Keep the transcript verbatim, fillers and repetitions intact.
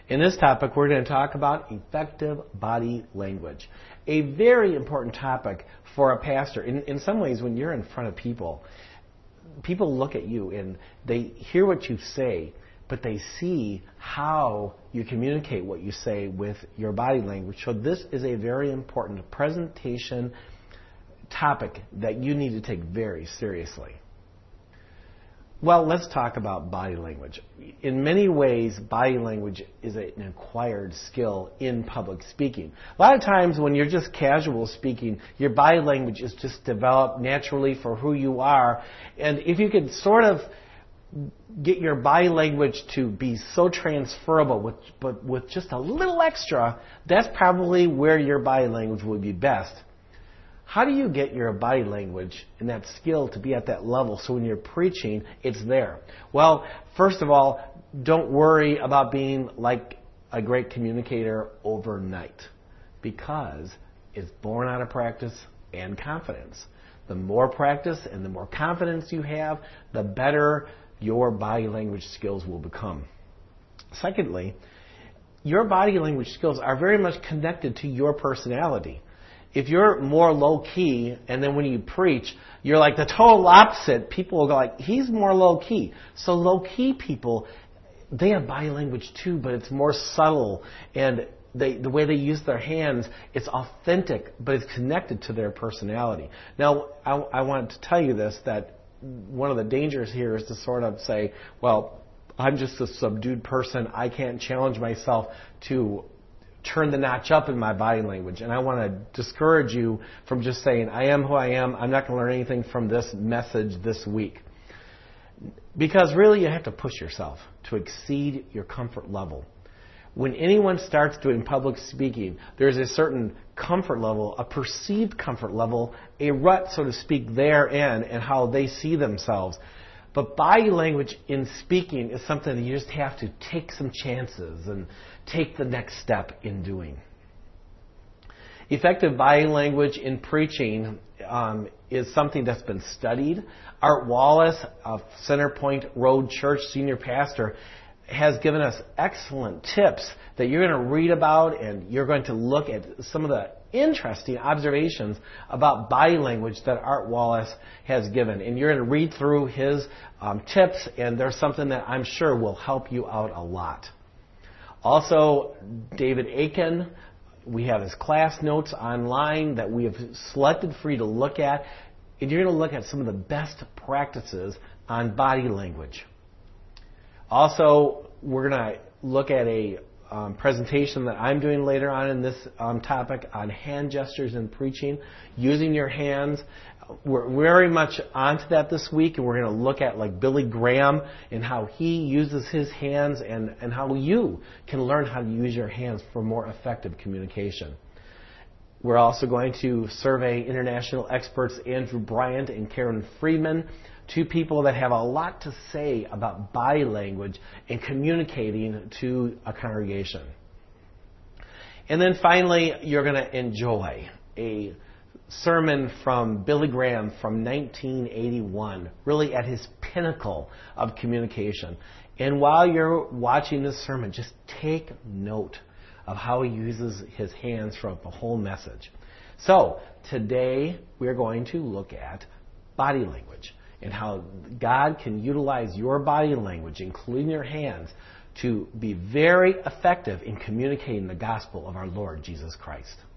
In this topic, we're going to talk about effective body language. A very important topic for a pastor. In, in some ways, when you're in front of people, people look at you and they hear what you say, but they see how you communicate what you say with your body language. So this is a very important presentation topic that you need to take very seriously. Well, let's talk about body language. In many ways, body language is an acquired skill in public speaking. A lot of times when you're just casual speaking, your body language is just developed naturally for who you are. And if you could sort of get your body language to be so transferable, with, but with just a little extra, that's probably where your body language would be best. How do you get your body language and that skill to be at that level so when you're preaching, it's there? Well, first of all, don't worry about being like a great communicator overnight, because it's born out of practice and confidence. The more practice and the more confidence you have, the better your body language skills will become. Secondly, your body language skills are very much connected to your personality. If you're more low-key, and then when you preach, you're like the total opposite, people will go like, he's more low-key. So low-key people, they have body language too, but it's more subtle. And they, the way they use their hands, it's authentic, but it's connected to their personality. Now, I, I wanted to tell you this, that one of the dangers here is to sort of say, well, I'm just a subdued person. I can't challenge myself to turn the notch up in my body language. And I want to discourage you from just saying, I am who I am. I'm not going to learn anything from this message this week. Because really you have to push yourself to exceed your comfort level. When anyone starts doing public speaking, there's a certain comfort level, a perceived comfort level, a rut, so to speak, therein, and how they see themselves. But body language in speaking is something that you just have to take some chances and take the next step in doing. Effective body language in preaching um, is something that's been studied. Art Wallace of Center Point Road Church, senior pastor, has given us excellent tips that you're going to read about, and you're going to look at some of the interesting observations about body language that Art Wallace has given. And you're going to read through his um, tips, and there's something that I'm sure will help you out a lot. Also, David Aiken, we have his class notes online that we have selected for you to look at, and you're going to look at some of the best practices on body language. Also, we're going to look at a um, presentation that I'm doing later on in this um, topic on hand gestures in preaching, using your hands. We're very much onto that this week, and we're going to look at like Billy Graham and how he uses his hands, and, and how you can learn how to use your hands for more effective communication. We're also going to survey international experts Andrew Bryant and Karen Friedman, two people that have a lot to say about body language and communicating to a congregation. And then finally, you're going to enjoy a sermon from Billy Graham from nineteen eighty-one, really at his pinnacle of communication. And while you're watching this sermon, just take note of how he uses his hands throughout the whole message. So, today we're going to look at body language and how God can utilize your body language, including your hands, to be very effective in communicating the gospel of our Lord Jesus Christ.